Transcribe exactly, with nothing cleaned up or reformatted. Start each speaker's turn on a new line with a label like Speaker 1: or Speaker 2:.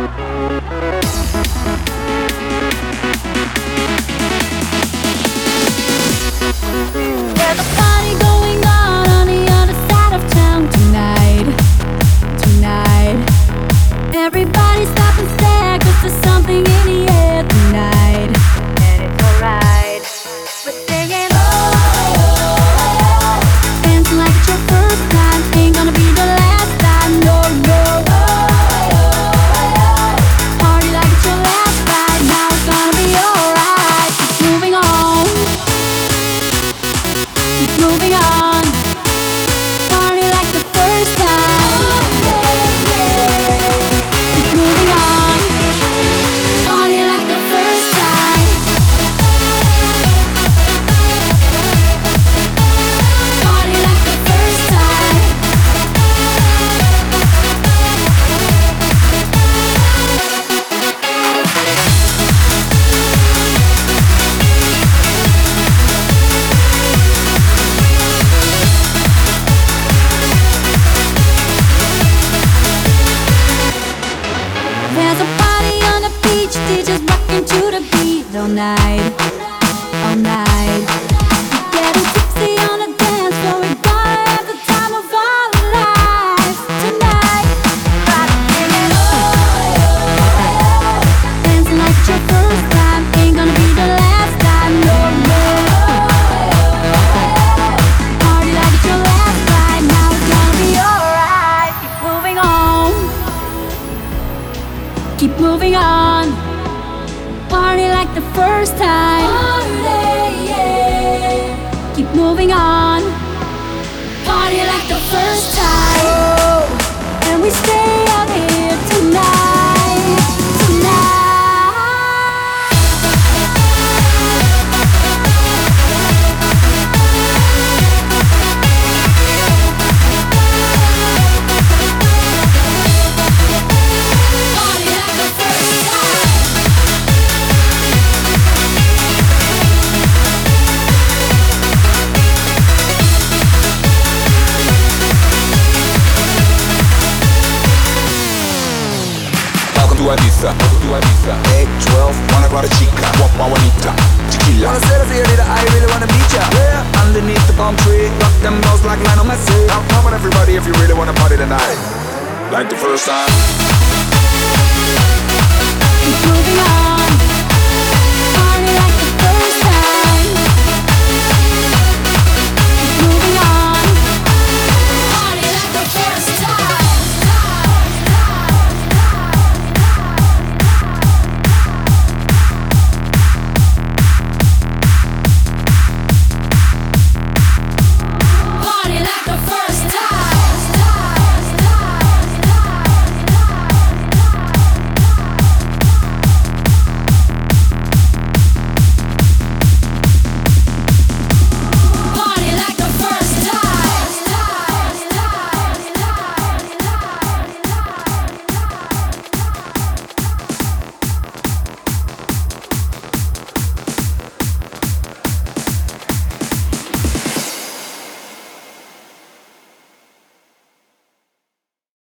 Speaker 1: There's a party going on on the other side of town tonight, tonight. Everybody stop and stare, 'cause there's something in the air tonight. And it's alright. We're singing oh, dancing like it's your first time. Ain't gonna be the last time, no, no. Party like it's your last ride. Now it's gonna be alright. Keep moving on, keep moving on. Party like the first time. Keep moving on. Party like the first time. Party like the first time. There's a party on the beach, D Js rocking to the beat all night, all night. We're getting tipsy on the dance floor, we're gonna have the time of our lives tonight. Everybody singing oh, dancing like it's your first time. Ain't gonna be the last time, no, no. Party like it's your last ride. Now it's gonna be alright. Keep moving on, keep moving on. Party like the first time. Party, yeah. Keep moving on. Party like the first time. Oh, and we stay out here tonight, tonight. Party like the first time.
Speaker 2: Welcome to Ibiza, welcome to Ibiza. eight twelve, wanna grab a chica, guapa bonita, tequila.
Speaker 3: Wanna say to señorita, I really wanna meet ya. Yeah, underneath the palm tree, rock them balls like Lionel Messi.
Speaker 2: Now come on everybody if you really wanna party tonight, like the first time.